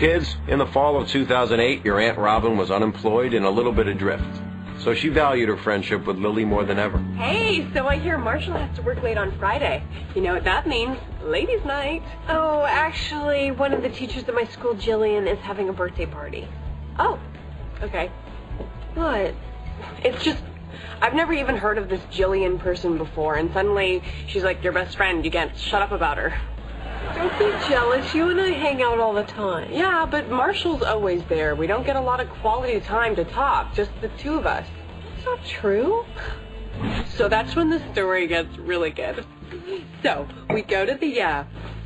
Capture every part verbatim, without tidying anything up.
Kids, in the fall of two thousand eight, your Aunt Robin was unemployed and a little bit adrift. So she valued her friendship with Lily more than ever. Hey, so I hear Marshall has to work late on Friday. You know what that means? Ladies' night. Oh, actually, one of the teachers at my school, Jillian, is having a birthday party. Oh, okay. What? It's just, I've never even heard of this Jillian person before, and suddenly she's like your best friend. You can't shut up about her. Don't be jealous. You and I hang out all the time. Yeah, but Marshall's always there. We don't get a lot of quality time to talk, just the two of us. It's not true. So that's when the story gets really good. So, we go to the, uh,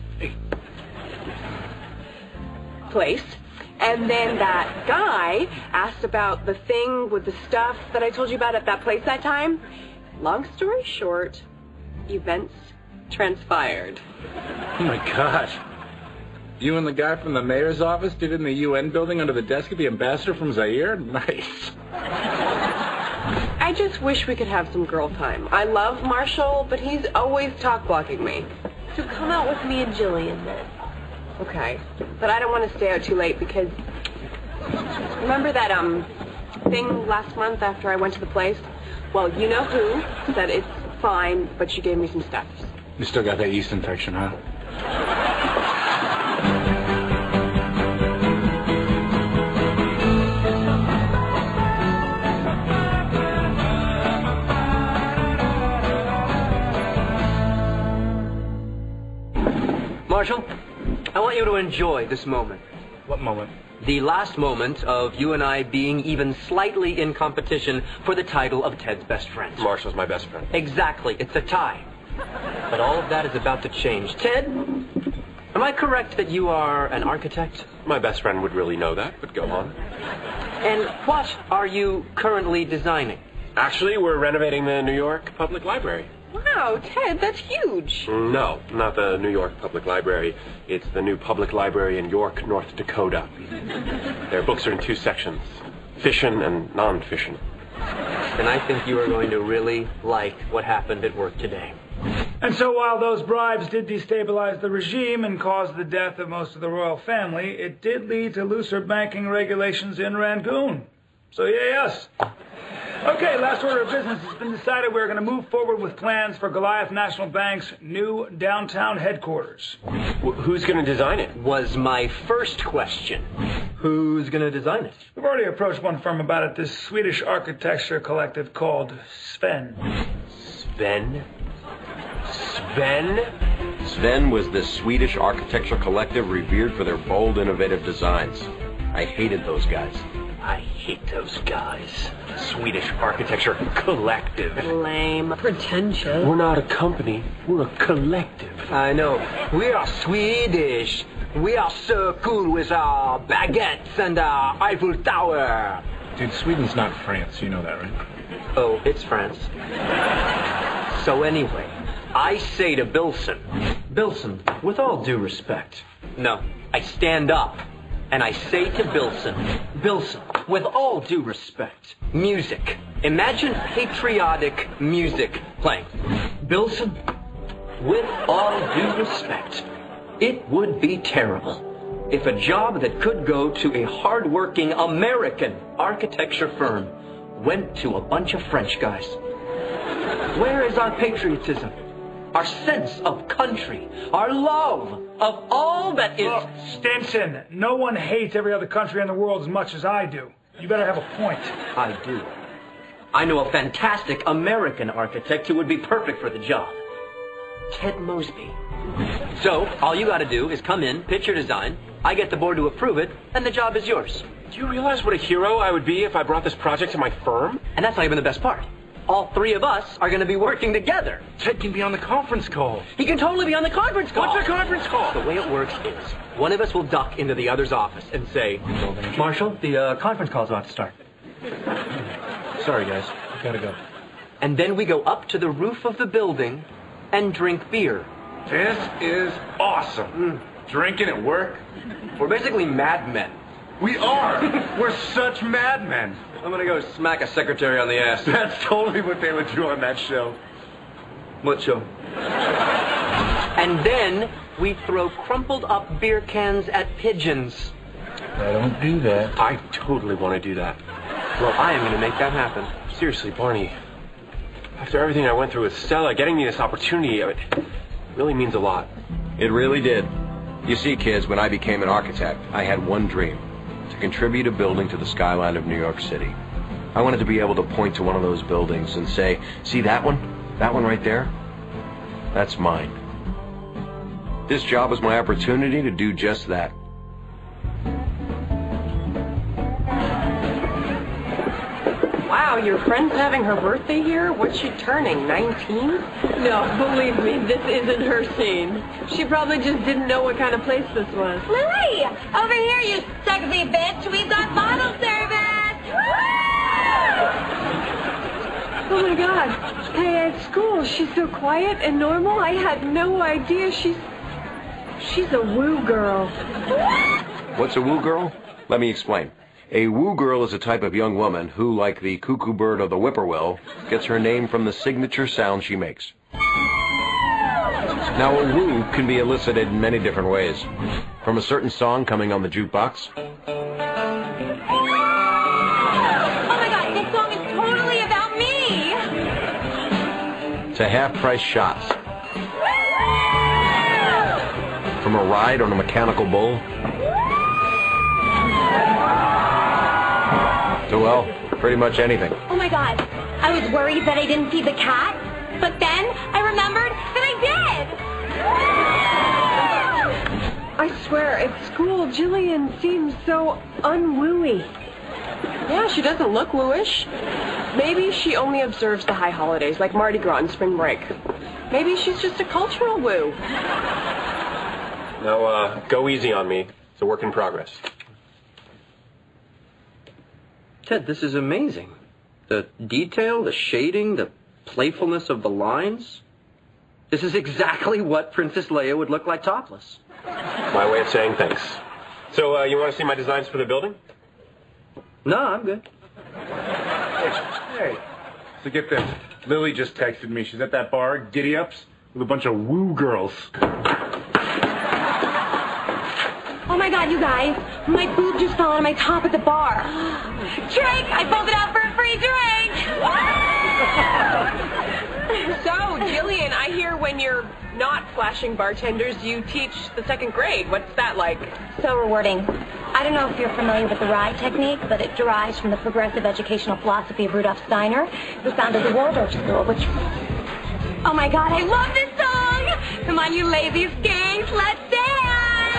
place, and then that guy asked about the thing with the stuff that I told you about at that place that time. Long story short, events transpired. Oh my God. You and the guy from the mayor's office did it in the U N building under the desk of the ambassador from Zaire? Nice. I just wish we could have some girl time. I love Marshall, but he's always talk-blocking me. So come out with me and Jillian then. Okay. But I don't want to stay out too late because... Remember that, um, thing last month after I went to the place? Well, you know who said it's fine, but she gave me some steps. You still got that yeast infection, huh? Marshall, I want you to enjoy this moment. What moment? The last moment of you and I being even slightly in competition for the title of Ted's best friend. Marshall's my best friend. Exactly. It's a tie. But all of that is about to change. Ted, am I correct that you are an architect? My best friend would really know that, but go on. And what are you currently designing? Actually, we're renovating the New York Public Library. Wow, Ted, that's huge. No, not the New York Public Library. It's the new public library in York, North Dakota. Their books are in two sections, fission and non-fission. And I think you are going to really like what happened at work today. And so while those bribes did destabilize the regime and cause the death of most of the royal family, it did lead to looser banking regulations in Rangoon. So yay us. Okay, last order of business has been decided. We're going to move forward with plans for Goliath National Bank's new downtown headquarters. Wh- who's going to design it? Was my first question. Who's going to design it? We've already approached one firm about it, this Swedish architecture collective called Sven. Sven? Sven? Sven was the Swedish architecture collective revered for their bold, innovative designs. I hated those guys. I hate those guys. Swedish Architecture Collective. Lame. Pretentious. We're not a company. We're a collective. I know. We are Swedish. We are so cool with our baguettes and our Eiffel Tower. Dude, Sweden's not France. You know that, right? Oh, it's France. So anyway, I say to Bilson, Bilson, with all due respect. No, I stand up. And I say to Bilson, Bilson, with all due respect, music. Imagine patriotic music playing. Bilson, with all due respect, it would be terrible if a job that could go to a hard-working American architecture firm went to a bunch of French guys. Where is our patriotism? Our sense of country, our love of all that is... Look, Stinson, no one hates every other country in the world as much as I do. You better have a point. I do. I know a fantastic American architect who would be perfect for the job. Ted Mosby. So, all you gotta do is come in, pitch your design, I get the board to approve it, and the job is yours. Do you realize what a hero I would be if I brought this project to my firm? And that's not even the best part. All three of us are going to be working together. Ted can be on the conference call. He can totally be on the conference call. What's a conference call? The way it works is, one of us will duck into the other's office and say, Marshall, the uh, conference call's about to start. Sorry, guys. Gotta go. And then we go up to the roof of the building and drink beer. This is awesome. Mm. Drinking at work? We're basically madmen. We are. We're such madmen. I'm gonna go smack a secretary on the ass. That's totally what they would do on that show. What show? And then we throw crumpled up beer cans at pigeons. I don't do that. I totally want to do that. Well, I am going to make that happen. Seriously, Barney, after everything I went through with Stella, getting me this opportunity, it really means a lot. It really did. You see, kids, when I became an architect, I had one dream, to contribute a building to the skyline of New York City. I wanted to be able to point to one of those buildings and say, see that one? That one right there? That's mine. This job was my opportunity to do just that. Wow, your friend's having her birthday here? What's she turning, nineteen? No, believe me, this isn't her scene. She probably just didn't know what kind of place this was. Lily! Over here, you sexy bitch! We've got bottle service! Oh my god. Hey, at school, she's so quiet and normal. I had no idea she's... She's a woo girl. What's a woo girl? Let me explain. A woo girl is a type of young woman who, like the cuckoo bird or the whippoorwill, gets her name from the signature sound she makes. Now, a woo can be elicited in many different ways. From a certain song coming on the jukebox. Oh my god, this song is totally about me! To half-price shots. From a ride on a mechanical bull. To, well, pretty much anything. Oh my god, I was worried that I didn't feed the cat, but then I remembered that I did! I swear, at school, Jillian seems so unwooey. Yeah, she doesn't look wooish. Maybe she only observes the high holidays, like Mardi Gras and spring break. Maybe she's just a cultural woo. Now, uh, go easy on me. It's a work in progress. Ted, this is amazing. The detail, the shading, the playfulness of the lines. This is exactly what Princess Leia would look like topless. My way of saying thanks. So, uh, you want to see my designs for the building? No, I'm good. Hey, so get this. Lily just texted me. She's at that bar, Giddy Ups, with a bunch of woo girls. Oh my god, you guys, my boob just fell out of my top at the bar. Drink! I pulled it out for a free drink! So, Jillian, I hear when you're not flashing bartenders, you teach the second grade. What's that like? So rewarding. I don't know if you're familiar with the RIDE technique, but it derives from the progressive educational philosophy of Rudolf Steiner, who founded the Waldorf School, which... Oh my god, I love this song! Come on, you lazy skanks, let's dance!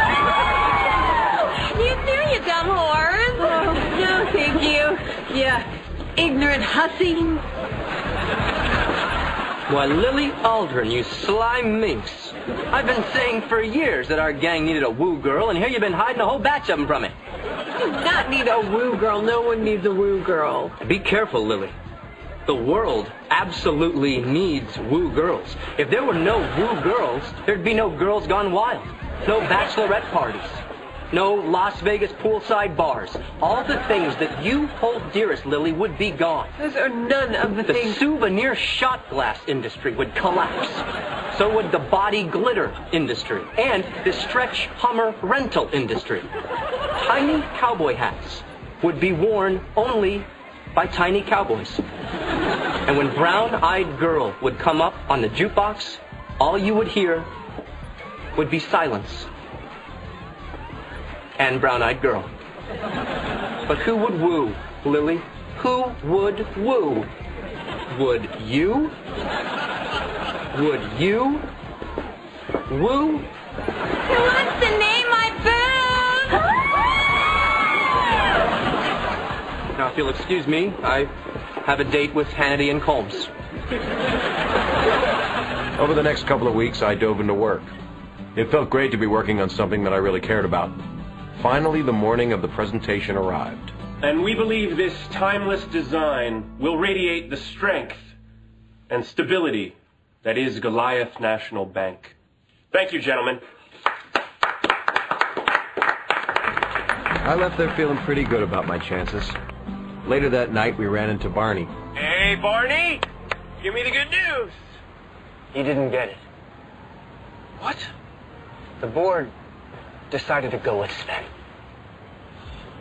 You too, you dumb whores! Oh, no, thank you. Yeah, ignorant hussy. Why, Lily Aldrin, you sly minx. I've been saying for years that our gang needed a woo girl, and here you've been hiding a whole batch of them from me. You do not need a woo girl. No one needs a woo girl. Be careful, Lily. The world absolutely needs woo girls. If there were no woo girls, there'd be no Girls Gone Wild, no bachelorette parties, no Las Vegas poolside bars. All the things that you hold dearest, Lily, would be gone. Those are none of the, The things... souvenir shot glass industry would collapse. So would the body glitter industry and the stretch Hummer rental industry. Tiny cowboy hats would be worn only by tiny cowboys. And when Brown-Eyed Girl would come up on the jukebox, all you would hear would be silence. And Brown-Eyed Girl. But who would woo, Lily? Who would woo? Would you? Would you? Woo? Who wants to name my boob? Now, if you'll excuse me, I have a date with Hannity and Combs. Over the next couple of weeks, I dove into work. It felt great to be working on something that I really cared about. Finally, the morning of the presentation arrived. And we believe this timeless design will radiate the strength and stability that is Goliath National Bank. Thank you, gentlemen. I left there feeling pretty good about my chances. Later that night, we ran into Barney. Hey, Barney! Give me the good news! You didn't get it. What? The board decided to go with Sven.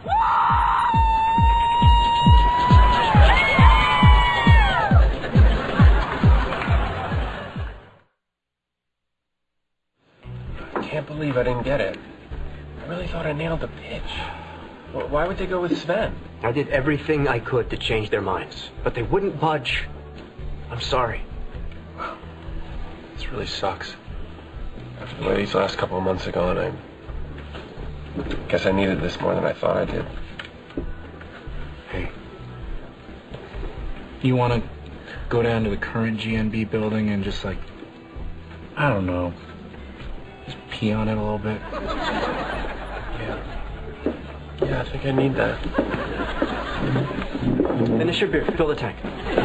I can't believe I didn't get it. I really thought I nailed the pitch. Well, why would they go with Sven? I did everything I could to change their minds, but they wouldn't budge. I'm sorry. This really sucks. After the way these last couple of months have gone, I guess I needed this more than I thought I did. Hey, you want to go down to the current G N B building and just, like, I don't know, just pee on it a little bit? Yeah. Yeah, I think I need that. Finish your beer. Fill the tank.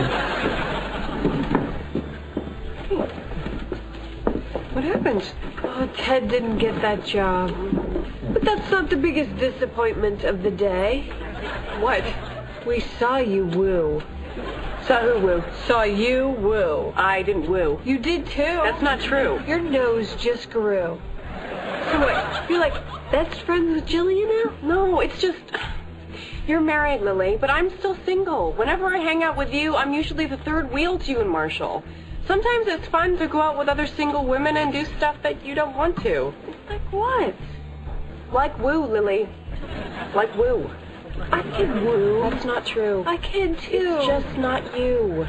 What happened? Oh, Ted didn't get that job. But that's not the biggest disappointment of the day. What? We saw you woo. Saw who woo? Saw you woo. I didn't woo. You did too. That's not true. Your nose just grew. So what? You're like best friends with Jillian now? No, it's just... You're married, Lily, but I'm still single. Whenever I hang out with you, I'm usually the third wheel to you and Marshall. Sometimes it's fun to go out with other single women and do stuff that you don't want to. Like what? Like woo, Lily. Like woo. I can woo. That's not true. I can too. It's just not you.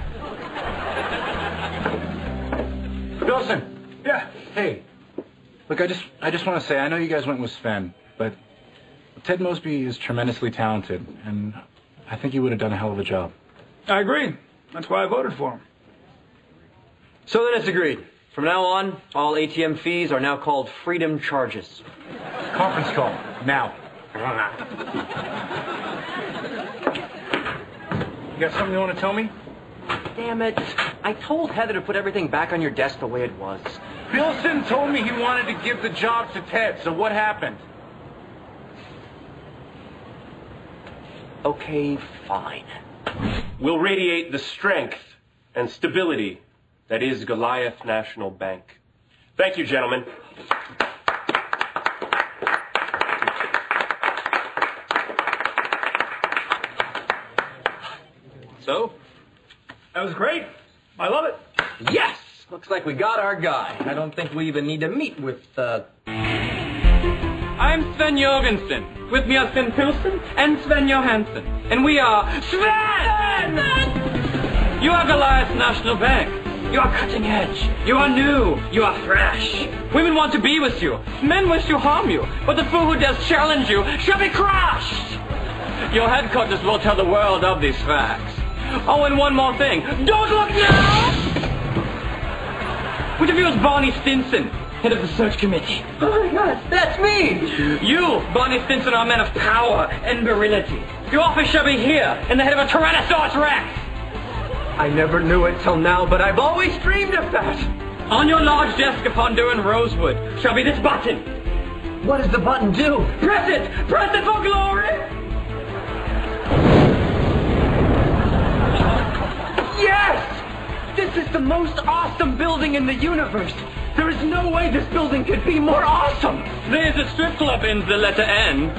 Wilson! Yeah. Hey, look, I just I just want to say, I know you guys went with Sven, but Ted Mosby is tremendously talented, and I think he would have done a hell of a job. I agree. That's why I voted for him. So then it's agreed. From now on, all A T M fees are now called freedom charges. Conference call, now. You got something you want to tell me? Damn it. I told Heather to put everything back on your desk the way it was. Bilson told me he wanted to give the job to Ted, so what happened? Okay, fine. Will radiate the strength and stability that is Goliath National Bank. Thank you, gentlemen. So? That was great. I love it. Yes! Looks like we got our guy. I don't think we even need to meet with, uh... I'm Sven Jorgensen. With me are Sven Pilsen and Sven Johansson. And we are... Sven! Sven! You are Goliath National Bank. You are cutting edge. You are new. You are fresh. Women want to be with you. Men wish to harm you. But the fool who dares challenge you shall be crushed. Your headquarters will tell the world of these facts. Oh, and one more thing. Don't look now! With you is Barney Stinson, head of the search committee. Oh my God, that's me! You, Barney Stinson, are a man of power and virility. Your office shall be here, in the head of a Tyrannosaurus Rex. I never knew it till now, but I've always dreamed of that. On your large desk upon Durham Rosewood shall be this button. What does the button do? Press it! Press it for glory! Yes! This is the most awesome building in the universe. There is no way this building could be more awesome. There's a strip club in the letter N.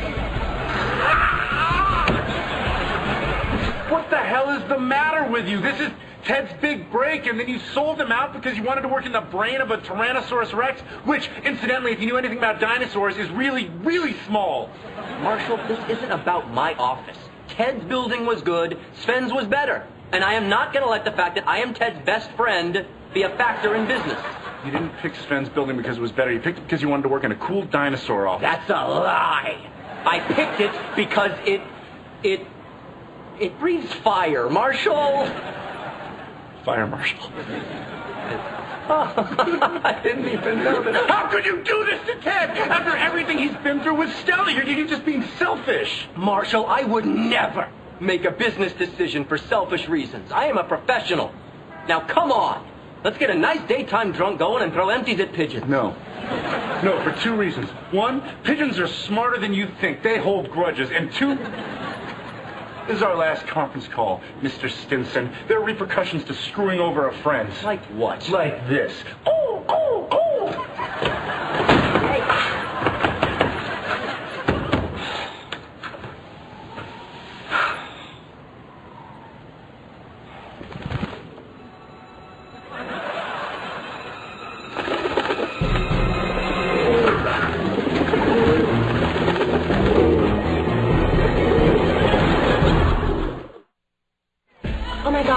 What the hell is the matter with you? This is Ted's big break, and then you sold him out because you wanted to work in the brain of a Tyrannosaurus Rex, which, incidentally, if you knew anything about dinosaurs, is really, really small. Marshall, this isn't about my office. Ted's building was good, Sven's was better. And I am not going to let the fact that I am Ted's best friend be a factor in business. You didn't pick Sven's building because it was better. You picked it because you wanted to work in a cool dinosaur office. That's a lie. I picked it because it... it... it breathes fire, Marshall. Fire Marshal. Oh, I didn't even know that. How could you do this to Ted after everything he's been through with Stella? You're, you're just being selfish. Marshall, I would never make a business decision for selfish reasons. I am a professional. Now, come on. Let's get a nice daytime drunk going and throw empties at pigeons. No. No, for two reasons. One, pigeons are smarter than you think. They hold grudges. And two, this is our last conference call, Mister Stinson. There are repercussions to screwing over our friends. Like what? Like this. Oh, oh, oh!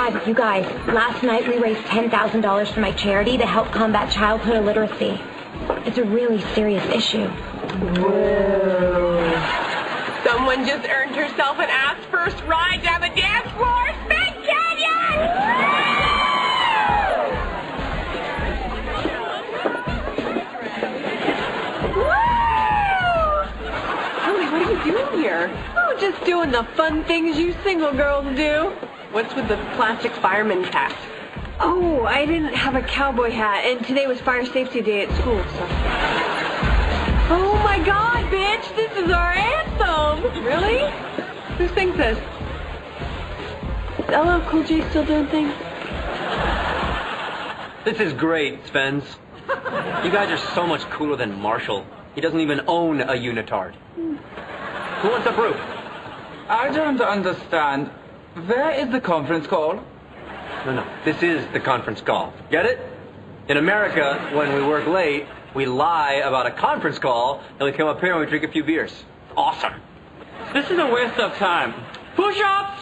God, you guys, last night we raised ten thousand dollars for my charity to help combat childhood illiteracy. It's a really serious issue. Whoa. Someone just earned herself an ass-first ride down the dance floor. Spin Canyon! Woo! Lily, what are you doing here? Oh, just doing the fun things you single girls do. What's with the plastic fireman's hat? Oh, I didn't have a cowboy hat, and today was fire safety day at school, so... Oh my god, bitch! This is our anthem! Really? Who sings this? Is L L Cool J still doing things? This is great, Svens. You guys are so much cooler than Marshall. He doesn't even own a unitard. Who wants a brew? I don't understand. Where is the conference call? No, no. This is the conference call. Get it? In America, when we work late, we lie about a conference call, and we come up here and we drink a few beers. Awesome. This is a waste of time. Push-ups!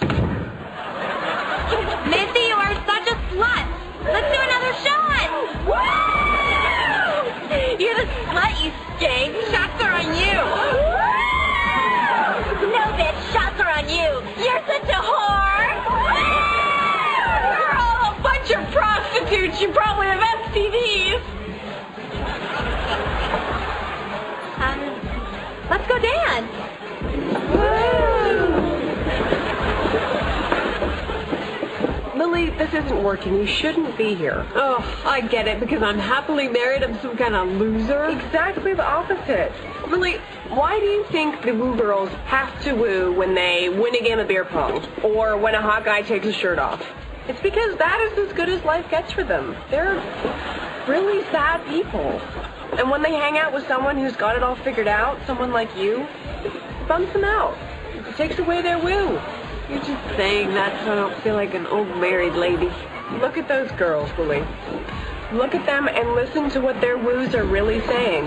Missy, you are such a slut! Let's do another shot! Woo! You're the slut, you skank. Shots are on you! Woo! No, bitch, shots are on you! You're such a whore! You're all a bunch of prostitutes! You probably have S T Ds! Um, let's go dance! Lily, this isn't working. You shouldn't be here. Oh, I get it, because I'm happily married. I'm some kind of loser. Exactly the opposite. Lily, why do you think the woo girls have to woo when they win a game of beer pong? Or when a hot guy takes his shirt off? It's because that is as good as life gets for them. They're really sad people. And when they hang out with someone who's got it all figured out, someone like you, it bumps them out. It takes away their woo. You're just saying that so I don't feel like an old married lady. Look at those girls, Lily. Look at them and listen to what their woos are really saying.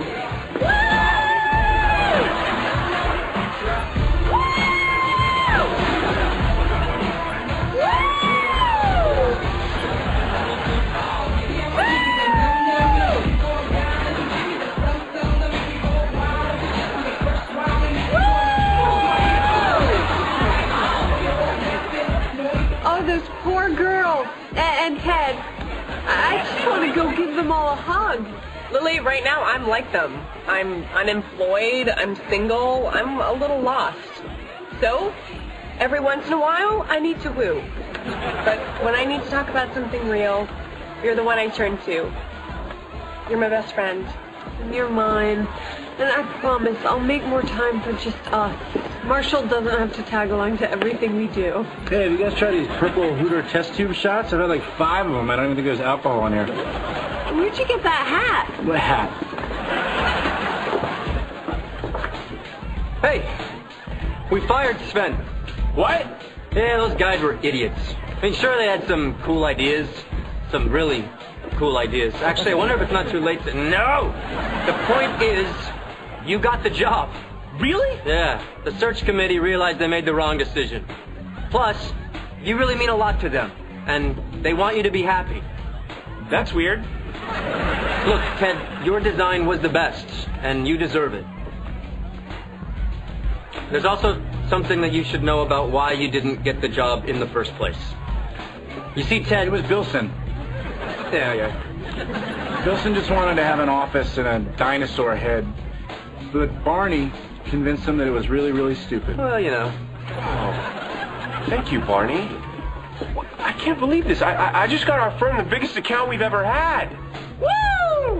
Those poor girls. And Ted. I just want to go give them all a hug. Lily, right now I'm like them. I'm unemployed, I'm single, I'm a little lost. So, every once in a while, I need to woo. But when I need to talk about something real, you're the one I turn to. You're my best friend. And you're mine. And I promise I'll make more time for just us. Marshall doesn't have to tag along to everything we do. Hey, have you guys tried these purple Hooter test tube shots? I've had like five of them. I don't even think there's alcohol in here. Where'd you get that hat? What hat? Hey, we fired Sven. What? Yeah, those guys were idiots. I mean, sure, they had some cool ideas. Some really cool ideas. Actually, I wonder if it's not too late to... No! The point is, you got the job. Really? Yeah. The search committee realized they made the wrong decision. Plus, you really mean a lot to them. And they want you to be happy. That's weird. Look, Ted, your design was the best, and you deserve it. There's also something that you should know about why you didn't get the job in the first place. You see, Ted... It was Bilson. Yeah, yeah. Bilson just wanted to have an office and a dinosaur head. But Barney convinced him that it was really, really stupid. Well, you know. Oh. Thank you, Barney. I can't believe this. I, I, I just got our firm the biggest account we've ever had. Woo!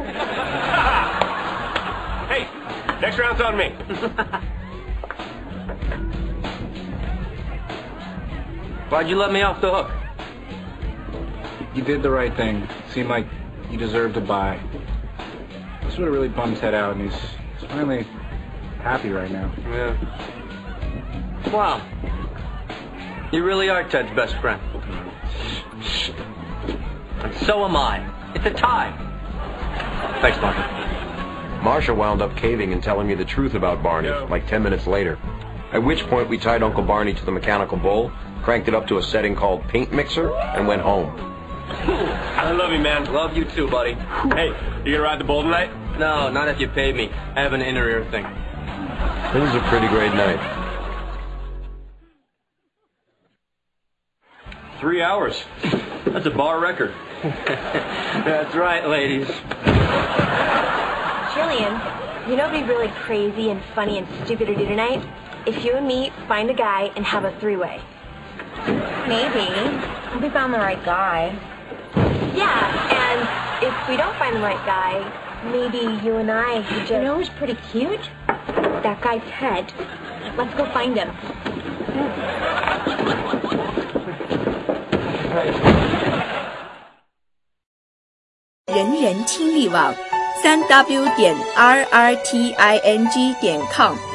Hey, next round's on me. Why'd you let me off the hook? You did the right thing. Seemed like you deserved to buy. This would have really bummed Ted out, and he's, he's finally happy right now. Yeah. Wow. You really are Ted's best friend. And so am I. It's a tie. Thanks, Marshall. Marshall wound up caving and telling me the truth about Barney, like ten minutes later. At which point we tied Uncle Barney to the mechanical bull, cranked it up to a setting called Paint Mixer, and went home. I love you, man. Love you too, buddy. Hey, you gonna ride the bull tonight? No, not if you pay me. I have an inner ear thing. It was a pretty great night. Three hours. That's a bar record. That's right, ladies. Jillian, you know what'd be really crazy and funny and stupid to do tonight? If you and me find a guy and have a three-way. Maybe. If we found the right guy. Yeah, and if we don't find the right guy, maybe you and I could just... You know who's pretty cute? That guy Ted. Let's go find him. 人人听力网三 w 点 r r t i n g 点 com